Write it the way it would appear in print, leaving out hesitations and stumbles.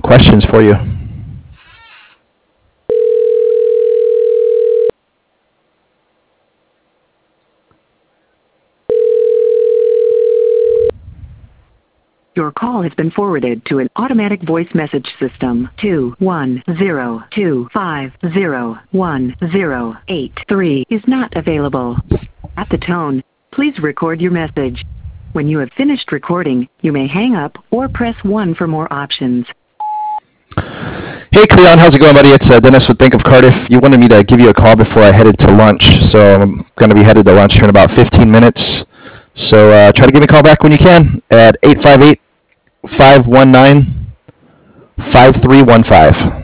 questions for you. Your call has been forwarded to an automatic voice message system. 210250108 is not available. At the tone, please record your message. When you have finished recording, you may hang up or press 1 for more options. Hey Cleon, how's it going, buddy? It's Dennis with Bank of Cardiff. You wanted me to give you a call before I headed to lunch, so I'm going to be headed to lunch here in about 15 minutes. So try to give me a call back when you can at 858-519-5315.